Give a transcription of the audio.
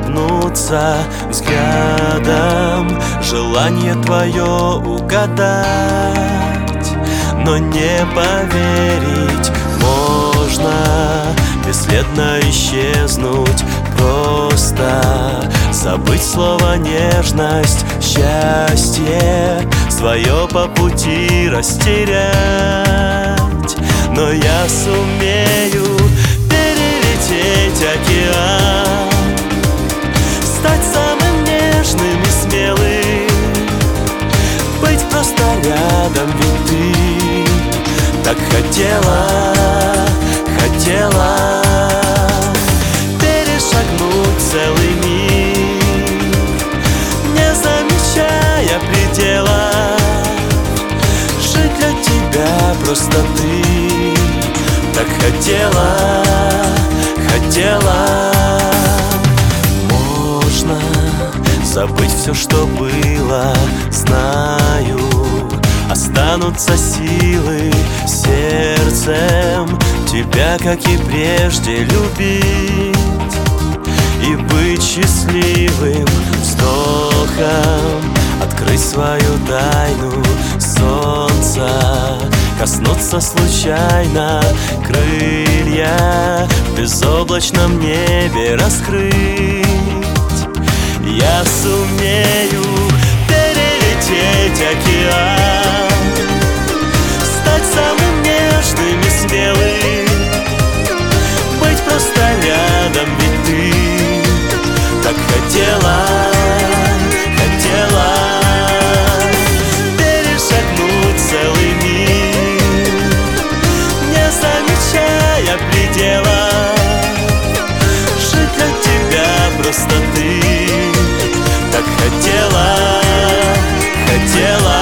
улыбнуться взглядом, желание твое угадать, но не поверить можно бесследно исчезнуть, просто забыть слово нежность, счастье свое по пути растерять. Но я сумею перелететь океан, стать самым нежным и смелым, быть просто рядом, ведь ты так хотела, хотела перешагнуть целый мир, не замечая предела, жить для тебя просто ты так хотела, хотела. Можно забыть все, что было, знаю, останутся силы сердцем тебя, как и прежде, любить и быть счастливым вздохом, открыть свою тайну солнца, коснуться случайно крылья, в безоблачном небе раскрыть. Я сумею перелететь океан, стать самым нежным и смелым, быть просто рядом, ведь ты так хотела, хотела перешагнуть целый мир, не замечая предела, жить для тебя просто ты так хотела, хотела.